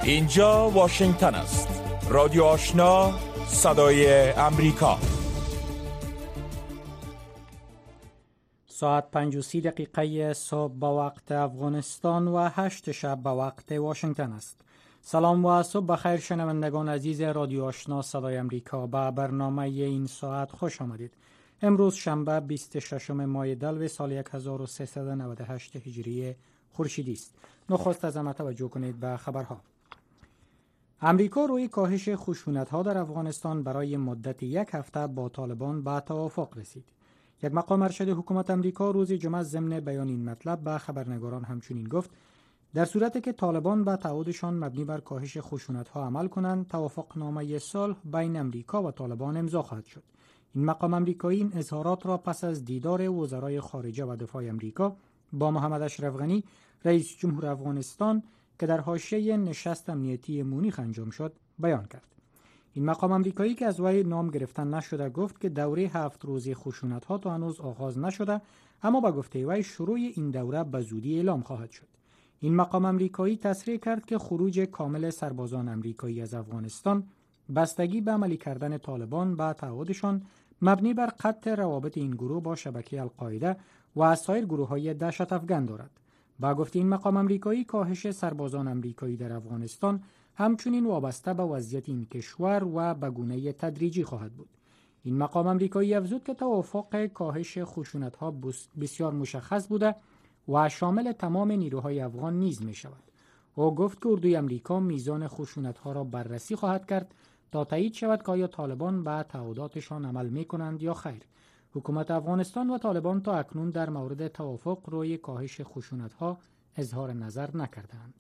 اینجا واشنگتن است. رادیو آشنا، صدای امریکا. ساعت 5:30 صبح به وقت افغانستان و 8 شب به وقت واشنگتن است. سلام و صبح بخیر شنوندگان عزیز رادیو آشنا صدای امریکا. به برنامه این ساعت خوش آمدید. امروز شنبه 26 ماه دلو سال 1398 هجری خورشیدی است. نخست از همه توجه کنید به خبرها. امریکا روی کاهش خشونت‌ها در افغانستان برای مدت 1 هفته با طالبان به توافق رسید. یک مقام ارشد حکومت امریکا روز جمعه ضمن بیان این مطلب به خبرنگاران همچنین گفت در صورتی که طالبان به تعهدشان مبنی بر کاهش خشونت‌ها عمل کنند، توافقنامه صلح بین امریکا و طالبان امضا خواهد شد. این مقام امریکایی این اظهارات را پس از دیدار وزرای خارجه و دفاع امریکا با محمد اشرف غنی رئیس جمهور افغانستان که در حاشیه نشست امنیتی مونیخ انجام شد بیان کرد. این مقام امریکایی که از وی نام گرفتن نشده گفت که دوره 7 روزه خشونت‌ها تا هنوز آغاز نشده، اما با گفته وی شروع این دوره به زودی اعلام خواهد شد. این مقام امریکایی تصریح کرد که خروج کامل سربازان امریکایی از افغانستان بستگی به عملی کردن طالبان به تعهدشان مبنی بر قطع روابط این گروه با شبکه القاعده و سایر گروه‌های دهشت افکن دارد. با گفته این مقام امریکایی کاهش سربازان امریکایی در افغانستان همچنین وابسته به وضعیت این کشور و به گونه تدریجی خواهد بود. این مقام امریکایی افزود که توافق کاهش خشونت‌ها بسیار مشخص بوده و شامل تمام نیروهای افغان نیز می شود. او گفت که اردوی امریکا میزان خشونت‌ها را بررسی خواهد کرد تا تایید شود که آیا طالبان به تعهداتشان عمل می کنند یا خیر. حکومت افغانستان و طالبان تا اکنون در مورد توافق روی کاهش خشونت‌ها اظهار نظر نکردند.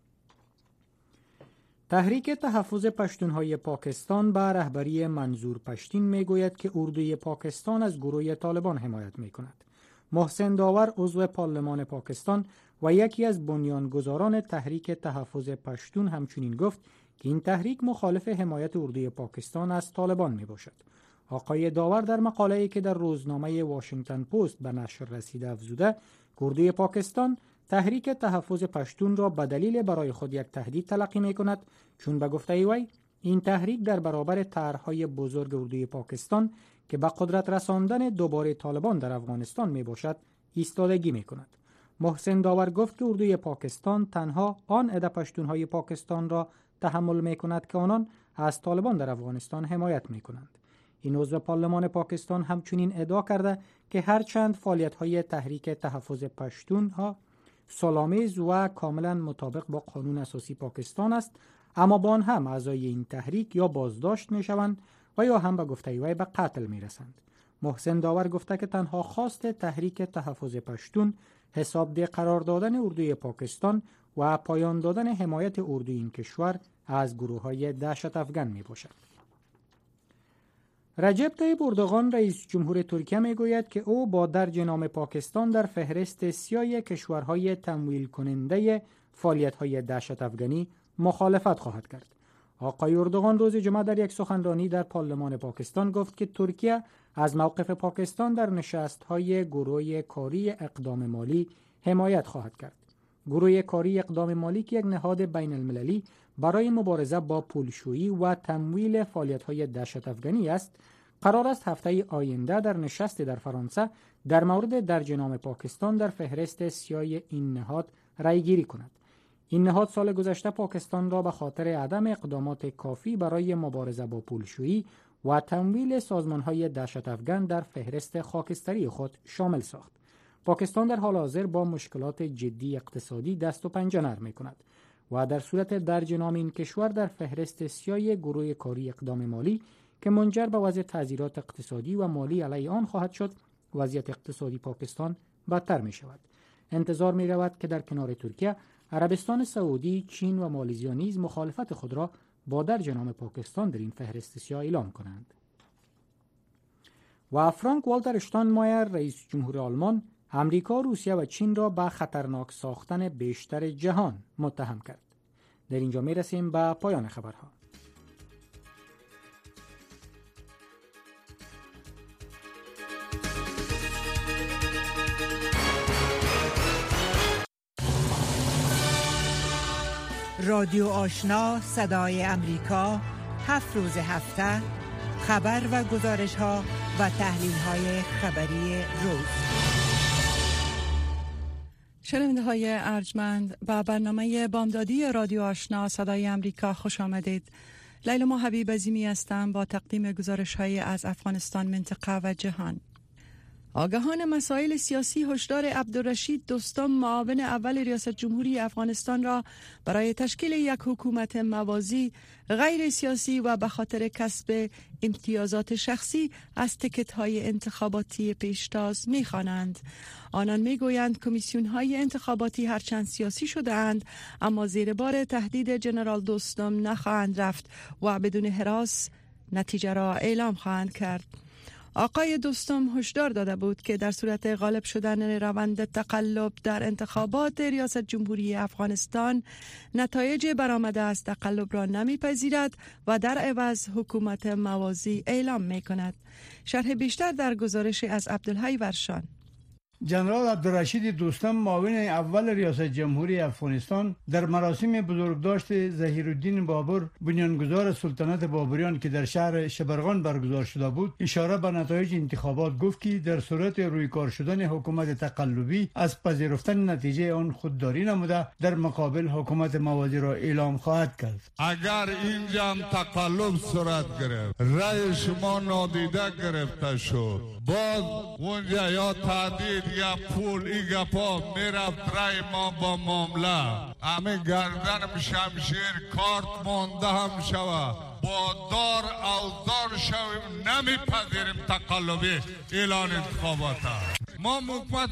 تحریک تحفظ پشتونهای پاکستان به رهبری منظور پشتین میگوید که اردوی پاکستان از گروه طالبان حمایت میکند. محسن داور عضو پارلمان پاکستان و یکی از بنیانگذاران تحریک تحفظ پشتون همچنین گفت که این تحریک مخالف حمایت اردوی پاکستان از طالبان میباشد. آقای داور در مقاله‌ای که در روزنامه واشنگتن پست به نشر رسیده افزوده که اردوی پاکستان تحریک تحفظ پشتون را به دلیل برای خود یک تهدید تلقی می کند، چون به گفته وی این تحریک در برابر طرح‌های بزرگ اردوی پاکستان که به قدرت رساندن دوباره طالبان در افغانستان می باشد ایستادگی می کند. محسن داور گفت که اردوی پاکستان تنها آن عده پشتونهای پاکستان را تحمل می کند که آنان از طالبان در افغانستان حمایت می کنند. این عضو پارلمان پاکستان همچنین ادعا کرده که هرچند فعالیت‌های تحریک تحفظ پشتونها سال‌آمیز و کاملا مطابق با قانون اساسی پاکستان است، اما با آن هم اعضای این تحریک یا بازداشت می‌شوند و یا هم به گفته وی به قتل می‌رسند. محسن داور گفته که تنها خواست تحریک تحفظ پشتون حسابده قرار دادن اردوی پاکستان و پایان دادن حمایت اردوی این کشور از گروه‌های دهشت افکن می‌باشد. رجب طیب اردوغان رئیس جمهور ترکیه میگوید که او با درج نام پاکستان در فهرست سیاه کشورهای تمویل کننده فعالیت‌های دهشت افغانی مخالفت خواهد کرد. آقای اردوغان روز جمعه در یک سخنرانی در پارلمان پاکستان گفت که ترکیه از موقف پاکستان در نشست‌های گروه کاری اقدام مالی حمایت خواهد کرد. گروه کاری اقدام مالی که یک نهاد بین المللی برای مبارزه با پولشویی و تمویل فعالیت‌های دهشت افغانی است، قرار است هفته آینده در نشست در فرانسه در مورد درج نام پاکستان در فهرست سیاه این نهاد رأی‌گیری کند. این نهاد سال گذشته پاکستان را به خاطر عدم اقدامات کافی برای مبارزه با پولشویی و تمویل سازمان‌های دهشت افغان در فهرست خاکستری خود شامل ساخت. پاکستان در حال حاضر با مشکلات جدی اقتصادی دست و پنجه نرم می‌کند و در صورت درج نام این کشور در فهرست سیاه گروه کاری اقدام مالی که منجر به وضع تعزیرات اقتصادی و مالی علیه آن خواهد شد، وضعیت اقتصادی پاکستان بدتر می شود. انتظار می رود که در کنار ترکیه، عربستان سعودی، چین و مالزی نیز مخالفت خود را با درج نام پاکستان در این فهرست سیاه اعلام کنند. و فرانک والتر اشتاینمایر رئیس جمهور آلمان امریکا، روسیه و چین را به خطرناک ساختن بیشتر جهان متهم کرد. در اینجا می رسیم به پایان خبرها. رادیو آشنا صدای امریکا 7 روز هفته خبر و گزارش ها و تحلیل های خبری روز. شنونده های ارجمند به برنامه بامدادی رادیو آشنا صدای امریکا خوش آمدید. لیلا حبیب عظیمی هستم با تقدیم گزارش های از افغانستان، منطقه و جهان. آگاهان مسائل سیاسی هشدار عبدالرشید دوستم معاون اول ریاست جمهوری افغانستان را برای تشکیل یک حکومت موازی غیر سیاسی و به خاطر کسب امتیازات شخصی از تکت‌های انتخاباتی پیشتاز می‌خوانند. آنان می‌گویند کمیسیون‌های انتخاباتی هرچند سیاسی شده‌اند اما زیر بار تهدید جنرال دوستم نخواهند رفت و بدون هراس نتیجه را اعلام خواهند کرد. آقای دوستم هشدار داده بود که در صورت غالب شدن روند تقلب در انتخابات ریاست جمهوری افغانستان نتایج برآمده از تقلب را نمیپذیرد و در عوض حکومت موازی اعلام می کند. شرح بیشتر در گزارش از عبدالحی ورشان. جنرال عبدالرشید دوستم معاون اول ریاست جمهوری افغانستان در مراسم بزرگداشت ظهیرالدین بابر بنیانگذار سلطنت بابریان که در شهر شبرغان برگزار شده بود اشاره به نتایج انتخابات گفت که در صورت رویکار شدن حکومت تقلبی از پذیرفتن نتیجه آن خودداری نموده در مقابل حکومت موازی را اعلام خواهد کرد. اگر اینجا هم تقلب صورت گرفت، رأی شما نادیده گرفته شد، باز اونجا یا تعدید یا پول ای گپا میرفت رای ما با معامله همه گردن شمشیر کارت مانده هم شوه با دار اوزار شویم نمیپذیریم تقلبی اعلان انتخابات. ما حکومت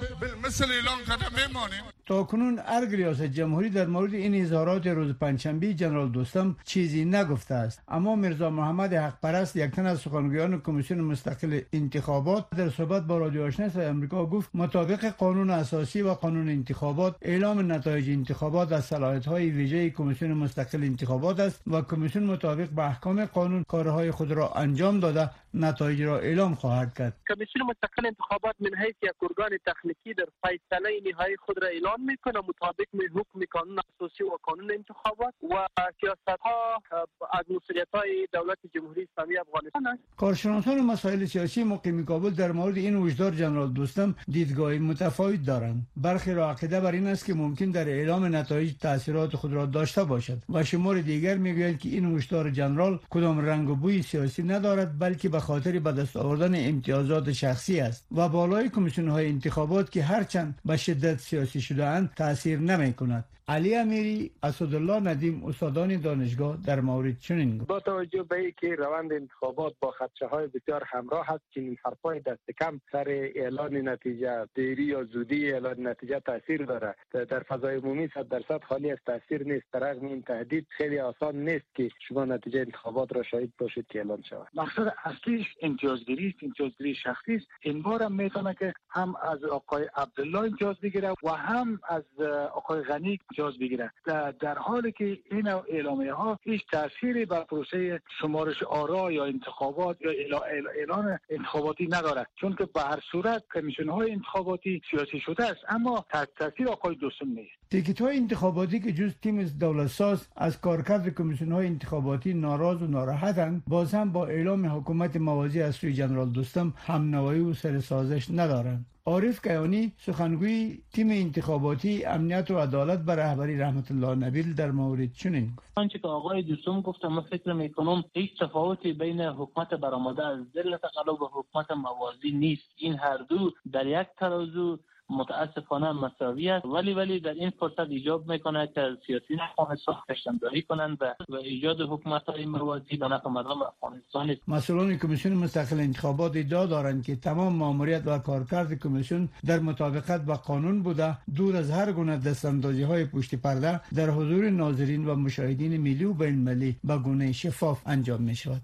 مثل اعلان کرده میمانیم. تا کنون ارگ ریاست جمهوری در مورد این اظهارات روز پنجشنبه جنرال دوستم چیزی نگفته است، اما میرزا محمد حق پرست یک تن از سخنگویان کمیسیون مستقل انتخابات در صحبت با رادیو آشنا صدای آمریکا گفت مطابق قانون اساسی و قانون انتخابات اعلام نتایج انتخابات از صلاحیت‌های ویژه کمیسیون مستقل انتخابات است و کمیسیون مطابق به احکام قانون کارهای خود را انجام داده نتایج را اعلام خواهد کرد. کمیسیون مستقل انتخابات من حیث یک ارگان تخنیکی در فیصله نهایی خود را اعلان میکنه مطابق حکم قانون اساسی و قانون انتخابات و سیاست‌ها از مسئولیت‌های دولت جمهوری اسلامی افغانستان است. کارشناسان مسائل سیاسی مقیم کابل در مورد این هشدار جنرال دوستم دیدگاه متفاوت دارند. برخی را عقیده بر این است که ممکن در اعلام نتایج تاثیرات خود را داشته باشد و شمار دیگر میگویند که این هشدار جنرال کدام رنگ و بوی سیاسی ندارد بلکه به خاطر به دست آوردن امتیازات شخصی است و بالای کمیسیون‌های انتخابات که هرچند به شدت سیاسی شده‌اند تاثیر نمی‌کند. علی امیری، اسدالله ندیم استادان دانشگاه در مورد چنین گفت. با توجه به اینکه روند انتخابات با خدشه‌های بسیار همراه است که این حرفای دست کم سر اعلان نتیجه دیری یا زودی اعلان نتیجه تاثیر داره در فضای عمومی 100% خالی از تاثیر نیست. در رغم این تهدید خیلی آسان نیست که شما نتیجه انتخابات را شاهد باشید که اعلان شود. مقصد اصلیش امتیازگیری است، امتیازگیری شخصی است. این بار هم میتونه که هم از آقای عبدالله امتیاز بگیره و هم از آقای غنی امتیاز بگیره. در حالی که این اعلامیه ها هیچ تأثیری بر پروسه شمارش آرا یا انتخابات یا اعلان انتخاباتی ندارد، چون که به هر صورت کمیسیون های انتخاباتی سیاسی شده است اما تأثیر آقای دوستم نیست. تیکت‌های انتخاباتی که جز تیم دولت ساز از کارکرد کمیسیون‌های انتخاباتی ناراض و ناراحتند باز هم با اعلام حکومت موازی از سوی جنرال دوستم همنوایی و سرسازش ندارند. عارف کیانی سخنگوی تیم انتخاباتی امنیت و عدالت بر رهبری رحمت الله نبیل در مورد چنین گفت. آنچه که آقای دوستم گفت من فکر میکنم هیچ تفاوتی بین حکومت برآمده از ضمن تقلب و حکومت موازی نیست. این هر دو در یک ترازو متاسفانه مساوی است، ولی در این فرصت ایجاب میکنه که سیاسی نخواهد ساختشتنداری کنند و ایجاد حکومت‌های موازی به نفع مردم افغانستان است. مسئولان کمیسیون مستقل انتخابات ادعا دارند که تمام ماموریت و کارکرد کمیسیون در مطابقت با قانون بوده، دور از هر گونه دستاندازی‌های پشت پرده در حضور ناظرین و مشاهدین ملی و بین‌المللی به گونه شفاف انجام می‌شود.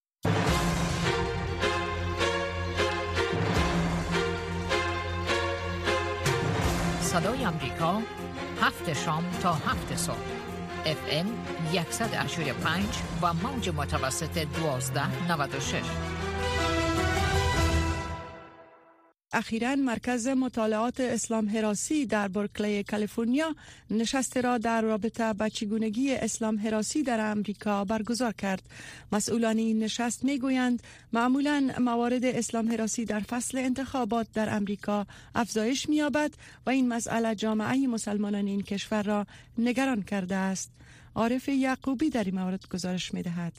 صدای آمریکا 7 شام تا 7 صبح FM 185 و موج متوسط 1296 اخیراً مرکز مطالعات اسلام هراسی در برکلی کالیفرنیا نشست را در رابطه با چگونگی اسلام هراسی در امریکا برگزار کرد. مسئولان این نشست میگویند معمولاً موارد اسلام هراسی در فصل انتخابات در امریکا افزایش می‌یابد و این مسئله جامعه مسلمانان این کشور را نگران کرده است. عارف یعقوبی در این مورد گزارش می‌دهد.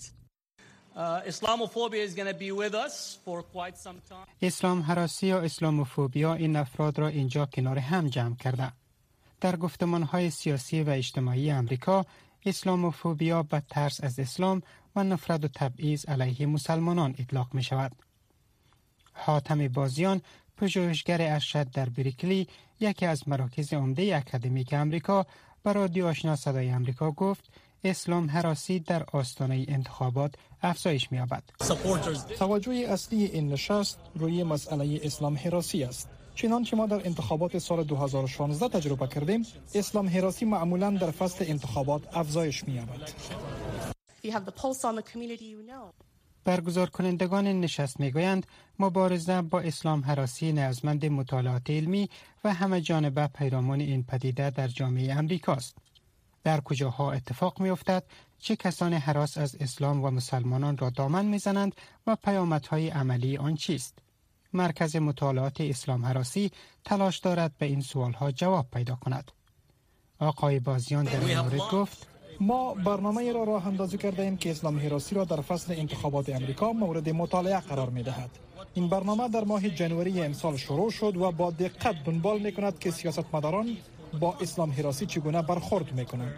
اسلام هراسی یا اسلاموفوبیا این افراد را اینجا کنار هم جمع کرده. در گفتمان‌های سیاسی و اجتماعی امریکا، اسلاموفوبیا به ترس از اسلام و نفرت و تبعیض علیه مسلمانان اطلاق می شود. حاتم بازیان، پژوهشگر ارشد در بریکلی، یکی از مراکز عمده اکادمیک امریکا، به رادیو آشنا صدای امریکا گفت اسلام هراسی در آستانه انتخابات افزایش می‌یابد. توجه اصلی این نشست روی مسئله اسلام هراسی است. چنانچه ما در انتخابات سال 2016 تجربه کردیم، اسلام هراسی معمولاً در فصل انتخابات افزایش می‌یابد. برگزار کنندگان نشست می‌گویند مبارزه با اسلام هراسی نیازمند مطالعات علمی و همه جانبه پیرامون این پدیده در جامعه امریکاست. در کجاها اتفاق می افتد، چه کسانی هراس از اسلام و مسلمانان را دامن می زنند و پیامدهای عملی آن چیست؟ مرکز مطالعات اسلام هراسی تلاش دارد به این سوالها جواب پیدا کند. آقای بازیان در این مورد گفت ما برنامه را راه اندازی کرده ایم که اسلام هراسی را در فصل انتخابات امریکا مورد مطالعه قرار می دهد. این برنامه در ماه جنوری امسال شروع شد و با دقت دنبال می کند که سیاستمداران با اسلام هراسی چگونه برخورد میکنند.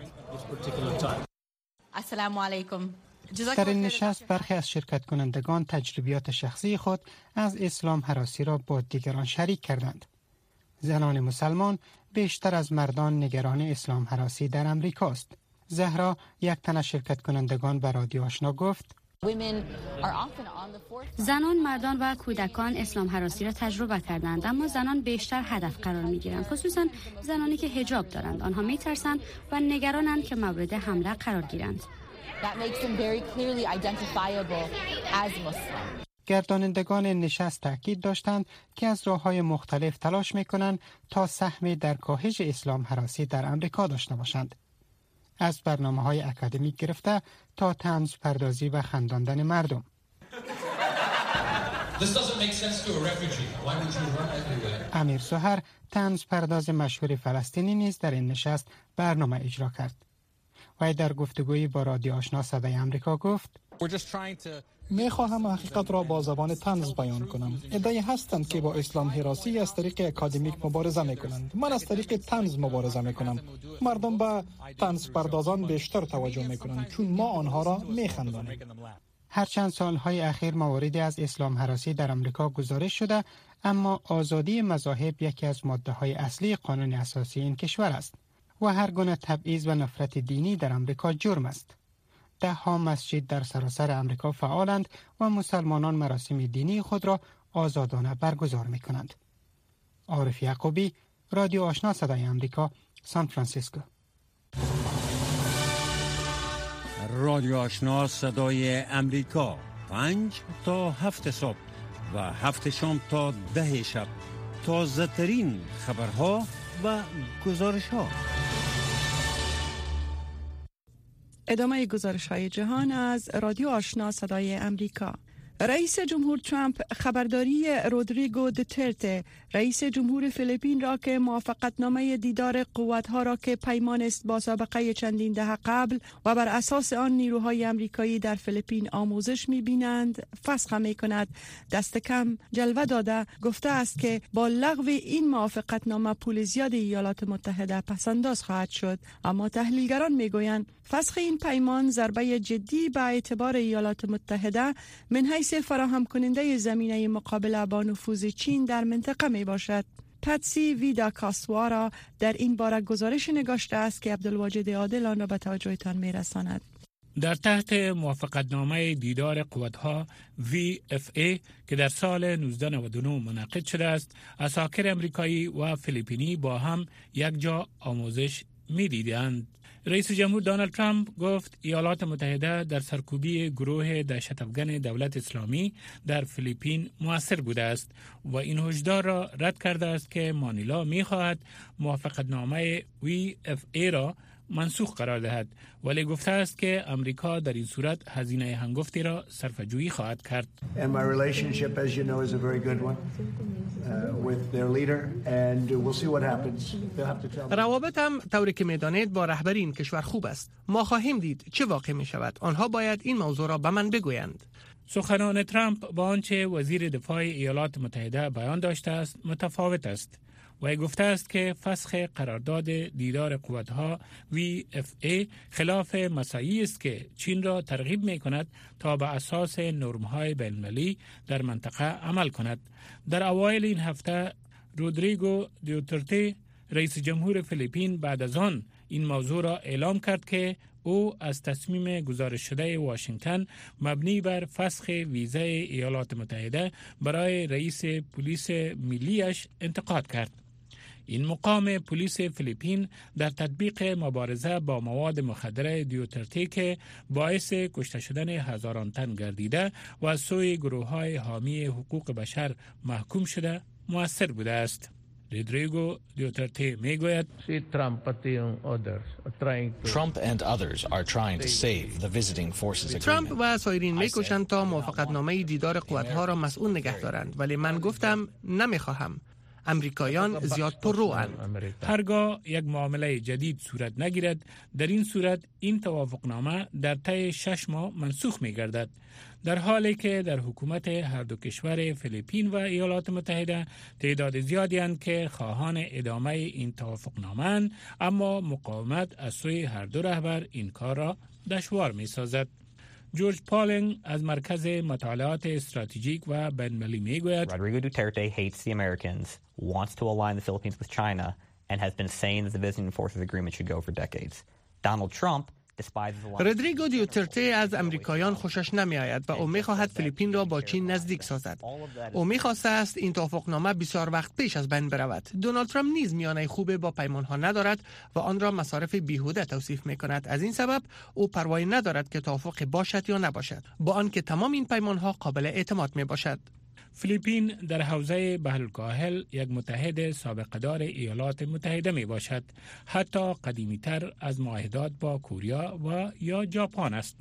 السلام علیکم. در این نشست برخی از شرکت کنندگان تجربیات شخصی خود از اسلام هراسی را با دیگران شریک کردند. زنان مسلمان بیشتر از مردان نگران اسلام هراسی در امریکاست. زهرا، یک تن از شرکت کنندگان به رادیو آشنا گفت زنان، مردان و کودکان اسلام هراسی را تجربه کردند، اما زنان بیشتر هدف قرار می گیرند، خصوصا زنانی که حجاب دارند. آنها می ترسند و نگرانند که مورد حمله قرار گیرند. گردانندگان نشست تاکید داشتند که از راه‌های مختلف تلاش می کنند تا سهمی در کاهش اسلام هراسی در امریکا داشته باشند. از برنامه‌های اکادمیک گرفته تا طنز پردازی و خنداندن مردم. امیر سحر، طنز پرداز مشهور فلسطینی نیز در این نشست برنامه اجرا کرد. و در گفتگویی با رادیو آشنا صدای امریکا گفت میخواهم حقیقت را با زبان طنز بیان کنم. عده‌ای هستند که با اسلام هراسی از طریق اکادمیک مبارزه میکنند. من از طریق طنز مبارزه میکنم. مردم به طنز پردازان بیشتر توجه میکنند چون ما آنها را میخندانیم. هر چند سالهای اخیر مواردی از اسلام هراسی در امریکا گزارش شده، اما آزادی مذاهب یکی از ماده‌های اصلی قانون اساسی این کشور است و هر گونه تبعیض و نفرت دینی در امریکا جرم است. ده‌ها مسجد در سراسر امریکا فعالند و مسلمانان مراسم دینی خود را آزادانه برگزار می‌کنند. عارف یعقوبی، رادیو آشنا صدای امریکا، سان فرانسیسکو. رادیو آشنا صدای امریکا 5 تا 7 صبح و 7 شام تا 10 شب. تازه ترین خبرها و گزارش‌ها. ادامه گزارش‌های جهان از رادیو آشنا صدای امریکا. رئیس جمهور ترامپ خبرداری رودریگو دوترته، رئیس جمهور فیلیپین را که موافقتنامه دیدار قوت‌ها را که پیمان است با سابقه چندین دهه قبل و بر اساس آن نیروهای آمریکایی در فیلیپین آموزش می‌بینند فسخ می‌کند، دست کم جلوه داده گفته است که با لغو این موافقتنامه پول زیاد ایالات متحده پس‌انداز خواهد شد. اما تحلیلگران می‌گویند فسخ این پیمان ضربه جدی به اعتبار ایالات متحده من حیث فراهم کننده زمینه مقابله با نفوذ چین در منطقه می باشد. پتسی ویدا کاسوارا در این باره گزارش نگاشته است که عبدالواجد عادل آن را به توجهتان می رساند. در تحت موافقتنامه دیدار قوت‌ها VFA که در سال 1999 منعقد شده است، عساکر امریکایی و فیلیپینی با هم یک جا آموزش می‌دیدند. رئیس جمهور دونالد ترامپ گفت ایالات متحده در سرکوبی گروه دهشت‌افکن دولت اسلامی در فیلیپین مؤثر بوده است و این هشدار را رد کرده است که مانیلا می‌خواهد موافقتنامه VFA را منسوخ قرار دهد، ولی گفته است که امریکا در این صورت هزینه هنگفتی را صرفه‌جویی خواهد کرد. روابطم طوری که می‌دانید با رهبر این کشور خوب است. ما خواهیم دید چه واقع می شود. آنها باید این موضوع را به من بگویند. سخنان ترامپ با آنچه وزیر دفاع ایالات متحده بیان داشته است متفاوت است. و گفته است که فسخ قرارداد دیدار قوت‌ها VFA خلاف مساعی است که چین را ترغیب می کند تا به اساس نرم‌های بین‌المللی در منطقه عمل کند. در اوایل این هفته رودریگو دیوترته رئیس جمهور فیلیپین بعد از آن این موضوع را اعلام کرد که او از تصمیم گزارش شده واشنگتن مبنی بر فسخ ویزای ایالات متحده برای رئیس پلیس ملیش انتقاد کرد. این مقام پلیس فیلیپین در تطبیق مبارزه با مواد مخدر دیوترته که باعث کشته شدن هزاران تن گردیده و از سوی گروه‌های حامی حقوق بشر محکوم شده مؤثر بوده است. رودریگو دیوترته میگوید ترامپ و سایرین میکوشند تا موافقتنامه دیدار قوت‌ها را مسئول نگه دارند، ولی من گفتم نمیخواهم. امریکایان زیاد پرروان. هرگاه یک معامله جدید صورت نگیرد، در این صورت این توافقنامه در طی 6 ماه منسوخ می گردد. در حالی که در حکومت هر دو کشور فیلیپین و ایالات متحده تعداد زیادی اند که خواهان ادامه این توافقنامه، اما مقاومت از سوی هر دو رهبر این کار را دشوار می سازد. جورج پالینگ از مرکز مطالعات استراتژیک و بین‌المللی میگوید Rodrigo Duterte hates the Americans, wants to align the Philippines with China, and has been saying that the Visiting Forces Agreement should go for decades. Donald Trump رودریگو دیوترته از امریکایان خوشش نمی آید و او می خواهد فیلیپین را با چین نزدیک سازد. او می خواسته است این توافقنامه بسیار وقت پیش از بین برود. دونالد ترامپ نیز میانه خوبی با پیمان ها ندارد و آن را مصارف بیهوده توصیف می کند. از این سبب او پروایی ندارد که توافق باشد یا نباشد، با آنکه تمام این پیمان ها قابل اعتماد می باشد. فیلیپین در حوزه بحرالکاهل یک متحد سابقه‌دار ایالات متحده می باشد، حتی قدیمی تر از معاهدات با کوریا و یا ژاپن است.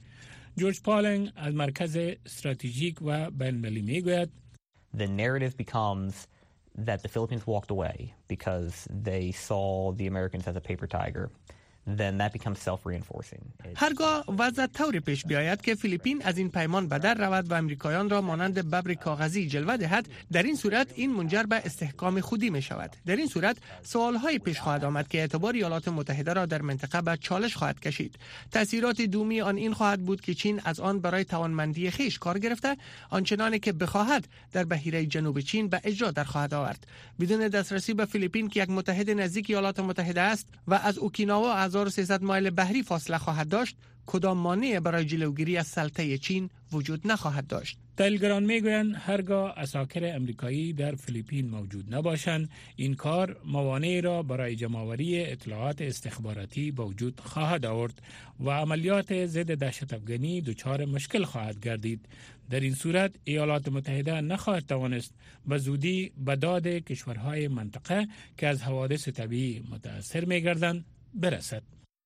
جورج پالینگ از مرکز استراتژیک و بین‌المللی می گوید The narrative becomes that the Philippines walked away because they saw the Americans as a paper tiger. Then that becomes self-reinforcing. هرگاه وضع طوری پیش بیاید که فیلیپین از این پیمان به در رود و امریکایان را مانند ببر کاغذی جلوه دهد، در این صورت این منجر به استحکام خودی می شود. در این صورت سوال‌های پیش خواهد آمد که اعتبار ایالات متحده را در منطقه به چالش خواهد کشید. تأثیرات دومی آن این خواهد بود که چین از آن برای توانمندی خویش کار گرفته، آنچنانی که بخواهد در بحیره جنوب چین به اجرا در خواهد آورد. بدون دسترسی به فیلیپین که یک متحد نزدیک ایالات متحده است و از اوکیناوا 1300 مایل بحری فاصله خواهد داشت، کدام مانعی برای جلوگیری از سلطه چین وجود نخواهد داشت. تحلیلگران میگویند هرگاه عساکر امریکایی در فیلیپین موجود نباشند، این کار موانعی را برای جمع‌آوری اطلاعات استخباراتی به وجود خواهد آورد و عملیات ضد دهشت‌افکنی دچار مشکل خواهد گردید. در این صورت ایالات متحده نخواهد توانست به زودی به داد کشورهای منطقه که از حوادث طبیعی متأثر می‌گردند برسد.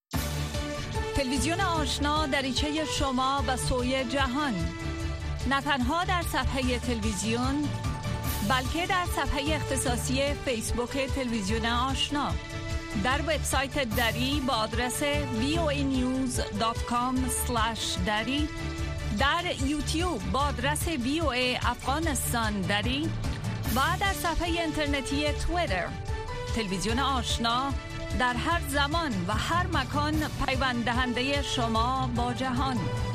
تلویزیون آشنا دریچه شما به سوی جهان، نه تنها در صفحه تلویزیون بلکه در صفحه اختصاصی فیسبوک تلویزیون آشنا، در وبسایت دری با آدرس voanews.com/dari، در یوتیوب با آدرس VOA افغانستان دری و در صفحه اینترنتی توییتر. تلویزیون آشنا در هر زمان و هر مکان پیوند دهنده شما با جهان.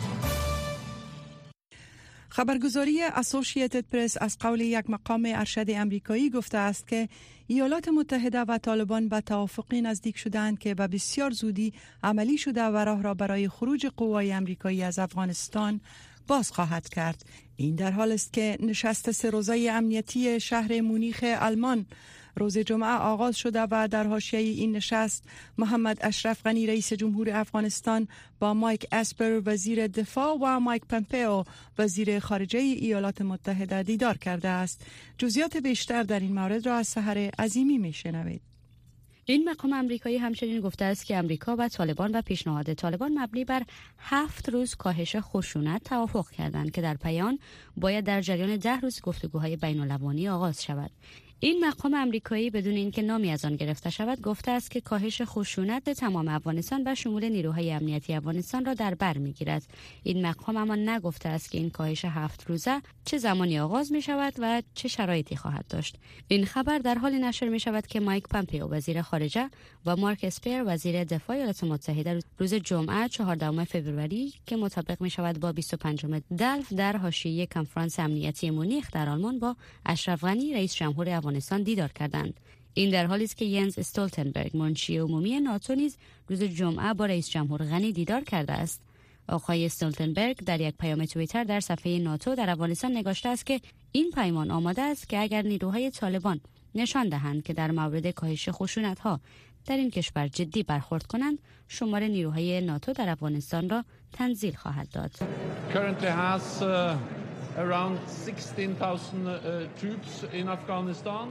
خبرگزاری اسوسییتد پرس از قول یک مقام ارشد امریکایی گفته است که ایالات متحده و طالبان به توافقی نزدیک شدند که به بسیار زودی عملی شده و راه را برای خروج قوای امریکایی از افغانستان باز خواهد کرد. این در حال است که نشست 3 روزه امنیتی شهر مونیخ آلمان روز جمعه آغاز شده و در حاشیه این نشست محمد اشرف غنی رئیس جمهور افغانستان با مایک اسپر وزیر دفاع و مایک پمپئو وزیر خارجه ایالات متحده دیدار کرده است. جزئیات بیشتر در این مورد را از سحر عظیمی میشنوید. این مقام آمریکایی همچنین گفته است که آمریکا و طالبان و پیشنهاد طالبان مبنی بر 7 روز کاهش خشونت توافق کردند که در پی آن باید در جریان 10 روز گفتگوهای بین‌اللبانی آغاز شود. این مقام آمریکایی بدون اینکه نامی از آن گرفته شود گفته است که کاهش خشونت تمام افغانستان و شمول نیروهای امنیتی افغانستان را در بر می‌گیرد. این مقام اما نگفته است که این کاهش 7 روزه چه زمانی آغاز می شود و چه شرایطی خواهد داشت. این خبر در حالی نشر می شود که مایک پمپئو وزیر خارجه و مارک اسپر وزیر دفاع ایالات متحده روز جمعه 14 فوریه که مطابق می شود با 25 دلف در حاشیه کنفرانس امنیتی مونیخ در آلمان با اشرف غنی رئیس جمهور افغانستان دیدار کردند. این در حالی است که ینز استولتنبرگ منشی عمومی ناتو نیز روز جمعه با رئیس جمهور غنی دیدار کرده است. آقای استولتنبرگ در یک پیام توییتر در صفحه ناتو در افغانستان نگاشته است که این پیمان آماده است که اگر نیروهای طالبان نشان دهند که در مورد کاهش خشونت‌ها در این کشور جدی برخورد کنند، شمار نیروهای ناتو در افغانستان را تنزیل خواهد داد. Currently has around 16,000 troops in Afghanistan.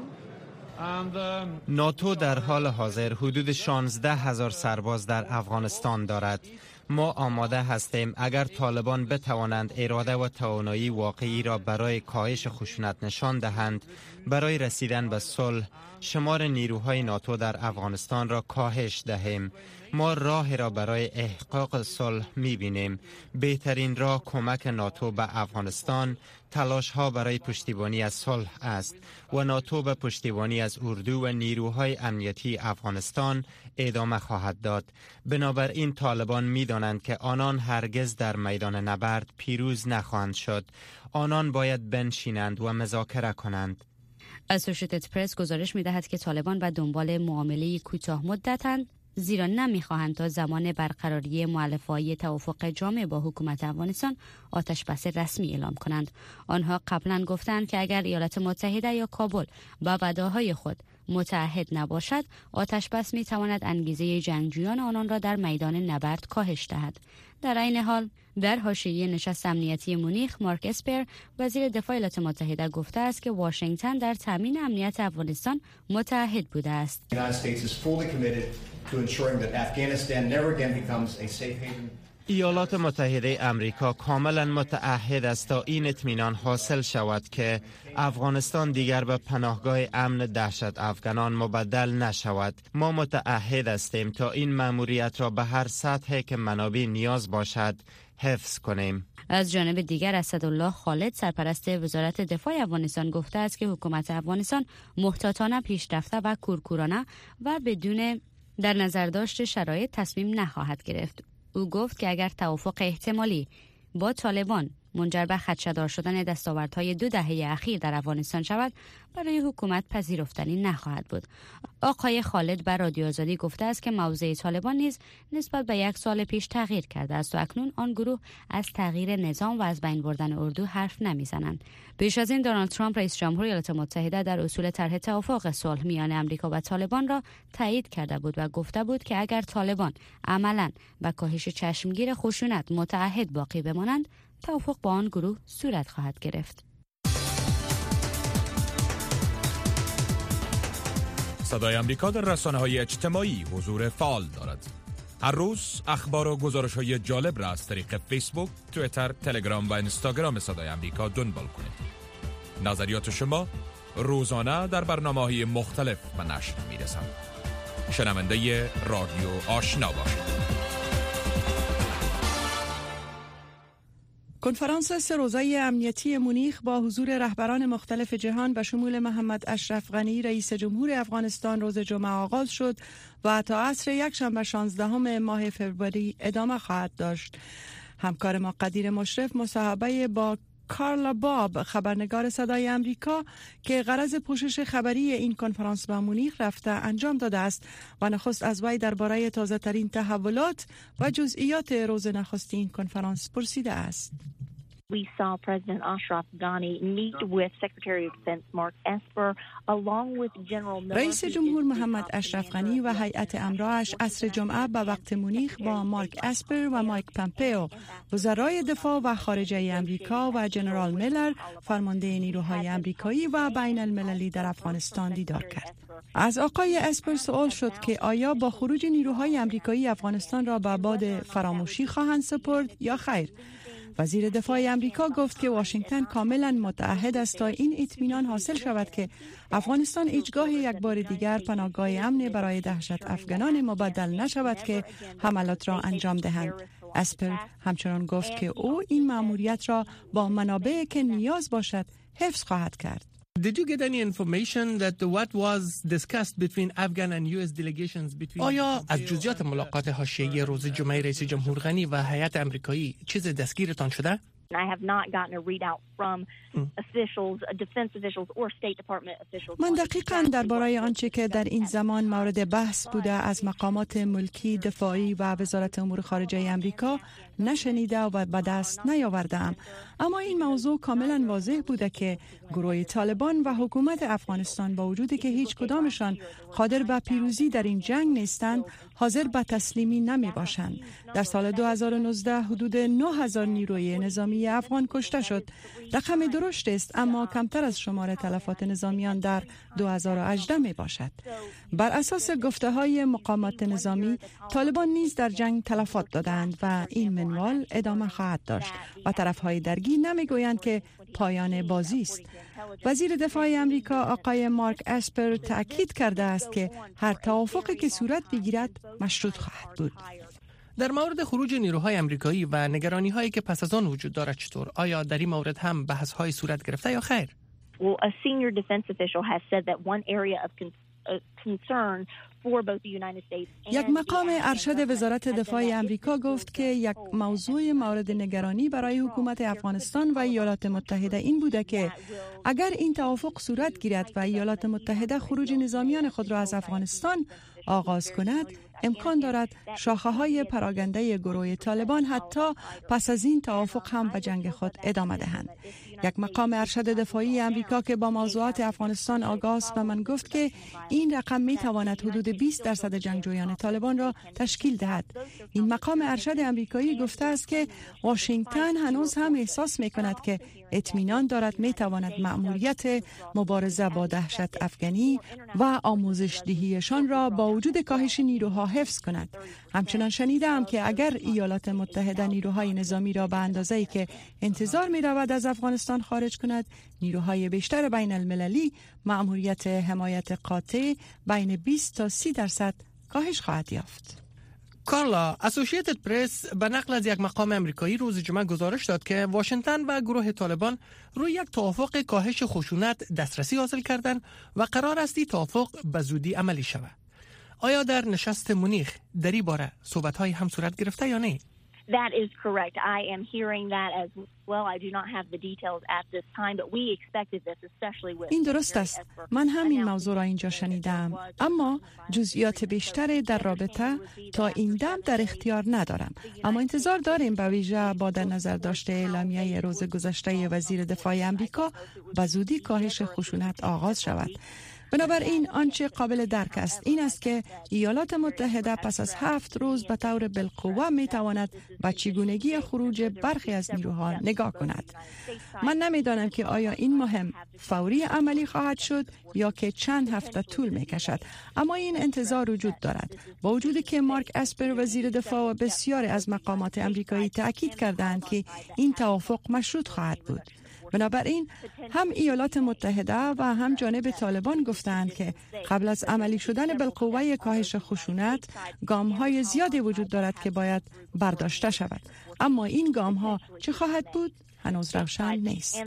ناتو در حال حاضر حدود 16,000 سرباز در افغانستان دارد. ما آماده هستیم اگر طالبان بتوانند اراده و توانایی واقعی را برای کاهش خشونت نشان دهند، برای رسیدن به صلح شمار نیروهای ناتو در افغانستان را کاهش دهیم. ما راه را برای احقاق صلح می‌بینیم. بهترین راه کمک ناتو به افغانستان، تلاش ها برای پشتیبانی از صلح است و ناتو به پشتیبانی از اردو و نیروهای امنیتی افغانستان ادامه خواهد داد. بنابراین طالبان می‌دانند که آنان هرگز در میدان نبرد پیروز نخواهند شد. آنان باید بنشینند و مذاکره کنند. اسوشییتد پرس گزارش می‌دهد که طالبان به دنبال معامله کوتاه مدتند، زیرا نمی‌خواهند تا زمان برقراری مؤلفه‌های توافق جامع با حکومت افغانستان آتش‌بس رسمی اعلام کنند. آنها قبلا گفتند که اگر ایالات متحده یا کابل با وعده‌های خود متعهد نباشد، آتش‌بس می‌تواند انگیزه جنگجویان آنان را در میدان نبرد کاهش دهد. در این حال در حاشیه نشست امنیتی مونیخ مارک اسپر وزیر دفاع ایالات متحده گفته است که واشنگتن در تامین امنیت افغانستان متعهد بوده است. ایالات متحده امریکا کاملا متعهد است تا این اطمینان حاصل شود که افغانستان دیگر به پناهگاه امن دهشت افغانان مبدل نشود. ما متعهد هستیم تا این مأموریت را به هر سطحی که منابع نیاز باشد حفظ کنیم. از جانب دیگر اسدالله خالد سرپرست وزارت دفاع افغانستان گفته است که حکومت افغانستان محتاطانه پیشرفته و کورکورانه و بدون در نظر داشت شرایط تصمیم نخواهد گرفت. او گفت که اگر توافق احتمالی با طالبان منجر به خدشه‌دار شدن دستاوردهای 2 دهه اخیر در افغانستان شود، برای حکومت پذیرفتنی نخواهد بود. آقای خالد بر رادیو آزادی گفته است که موضع طالبان نیز نسبت به 1 سال پیش تغییر کرده است و اکنون آن گروه از تغییر نظام و از بین بردن اردو حرف نمیزنند. پیش از این دونالد ترامپ رئیس جمهور ایالات متحده در اصول طرح توافق صلح میان آمریکا و طالبان را تایید کرده بود و گفته بود که اگر طالبان عملاً به کاهش چشمگیر خشونت متعهد باقی بمانند، توافق با آن گروه صورت خواهد گرفت. صدای آمریکا در رسانه‌های اجتماعی حضور فعال دارد. هر روز اخبار و گزارش‌های جالب را از طریق فیسبوک، توییتر، تلگرام و اینستاگرام صدای آمریکا دنبال کنید. نظریات شما روزانه در برنامه‌های مختلف به نشر می‌رسند. شنونده رادیو آشنا باشید. کنفرانس 3 روزه امنیتی مونیخ با حضور رهبران مختلف جهان به شمول محمد اشرف غنی رئیس جمهور افغانستان روز جمعه آغاز شد و تا عصر یکشنبه 16 ماه فوریه ادامه خواهد داشت. همکار ما قدیر مشرف مصاحبه با کارلا باب خبرنگار صدای امریکا که غرض پوشش خبری این کنفرانس به مونیخ رفته انجام داده است و نخست از وی درباره تازه ترین تحولات و جزئیات روز نخستی این کنفرانس پرسیده است. We saw President Ashraf Ghani meet with Secretary of Defense Mark Esper along with General Miller. رئیس جمهور محمد اشرف غنی و هیئت امرایش عصر جمعه به وقت مونیخ با مارک اسپر و مایک پامپئو وزرای دفاع و خارجه امریکا و جنرال میلر فرمانده نیروهای امریکایی و بین المللی در افغانستان دیدار کرد. از آقای اسپر سوال شد که آیا با خروج نیروهای امریکایی افغانستان را به باد فراموشی خواهند سپرد یا خیر؟ وزیر دفاع امریکا گفت که واشنگتن کاملا متعهد است تا این اطمینان حاصل شود که افغانستان هیچگاه یک بار دیگر پناهگاه امن برای دهشت افغانان مبدل نشود که حملات را انجام دهند. اسپر همچنان گفت که او این مأموریت را با منابعی که نیاز باشد حفظ خواهد کرد. Did you get any information that what was discussed between Afghan and US delegations between آیا از جزئیات ملاقات حاشیه‌ای روز جمعه رئیس جمهور غنی و هیئت امریکایی چیز دستگیرتان شده؟ I have not gotten a readout from officials, defense officials or State Department officials. من دقیقاً درباره آنچه که در این زمان مورد بحث بوده از مقامات ملکی، دفاعی و وزارت امور خارجه امریکا نشنیده و به دست نیاوردم. اما این موضوع کاملا واضح بوده که گروه طالبان و حکومت افغانستان با وجودی که هیچ کدامشان قادر به پیروزی در این جنگ نیستند، حاضر به تسلیمی نمی باشند. در سال 2019 حدود 9000 نیروی نظامی افغان کشته شد. رقم درشت است، اما کمتر از شمار تلفات نظامیان در 2018 می باشد. بر اساس گفته های مقامات نظامی، طالبان نیز در جنگ تلفات دادند و این منوال ادامه خواهد داشت و طرفهای درگیر نمی گویند که پایان بازی است. وزیر دفاع امریکا آقای مارک اسپر تأکید کرده است که هر توافقی که صورت بگیرد مشروط خواهد بود. در مورد خروج نیروهای امریکایی و نگرانی هایی که پس از آن وجود دارد چطور؟ آیا در این مورد هم بحث های صورت گرفته یا خیر؟ Well, a senior defense official has said that one area of concern for both the United States and یک مقام ارشد وزارت دفاع امریکا گفت که یک موضوع مورد نگرانی برای حکومت افغانستان و ایالات متحده این بوده که اگر این توافق صورت گیرد و ایالات متحده خروج نظامیان خود را از افغانستان آغاز کند، امکان دارد شاخه‌های پراکنده گروه طالبان حتی پس از این توافق هم به جنگ خود ادامه دهند. یک مقام ارشد دفاعی امریکا که با موضوعات افغانستان آگاه است به من گفت که این رقم می تواند حدود 20% جنگجویان طالبان را تشکیل دهد. این مقام ارشد امریکایی گفته است که واشنگتن هنوز هم احساس می کند که اطمینان دارد می تواند مأموریت مبارزه با دهشت افغانی و آموزش دهیشان را با وجود کاهش نیروها حفظ کند. همچنان شنیدم که اگر ایالات متحده نیروهای نظامی را به اندازه‌ای که انتظار می رود از افغانستان خارج کند، نیروهای بیشتر بین المللی مأموریت حمایت قاطع بین 20 تا 30% کاهش خواهد یافت. کارلا، اسوسییتد پرس به نقل از یک مقام امریکایی روز جمعه گزارش داد که واشنگتن و گروه طالبان روی یک توافق کاهش خشونت دسترسی حاصل کردند و قرار است این توافق به زودی عملی شود. آیا در نشست مونیخ در این باره صحبت‌های هم صورت گرفته یا نه؟ That is correct. I am hearing that as well. I do not have the details at this time, but we expected this, especially with. این درست است. من همین موضوع را اینجا شنیدم، اما جزئیات بیشتری در رابطه تا این دم در اختیار ندارم. اما انتظار داریم به ویژه با در نظر داشته اعلامیه روز گذشته وزیر دفاع امریکا به زودی کاهش خشونت آغاز شود. بنابراین آنچه قابل درک است این است که ایالات متحده پس از 7 روز به طور بالقوه می تواند به چگونگی خروج برخی از نیروها نگاه کند. من نمیدانم که آیا این مهم فوری عملی خواهد شد یا که چند هفته طول می کشد، اما این انتظار وجود دارد. با وجودی که مارک اسپر وزیر دفاع و بسیاری از مقامات امریکایی تأکید کردند که این توافق مشروط خواهد بود. بنابراین هم ایالات متحده و هم جانب طالبان گفتند که قبل از عملی شدن بالقوه کاهش خشونت گام‌های زیادی وجود دارد که باید برداشته شود، اما این گام‌ها چه خواهد بود هنوز روشن نیست.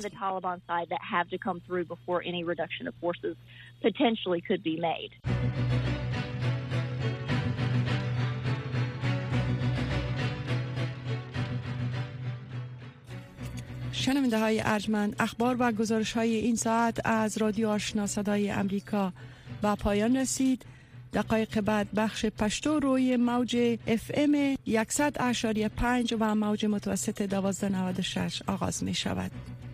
شنونده های ارجمند، اخبار و گزارش های این ساعت از رادیو آشنا صدای امریکا به پایان رسید. دقایق بعد بخش پشتو روی موج FM 100.5 و موج متوسط 1296 آغاز می شود.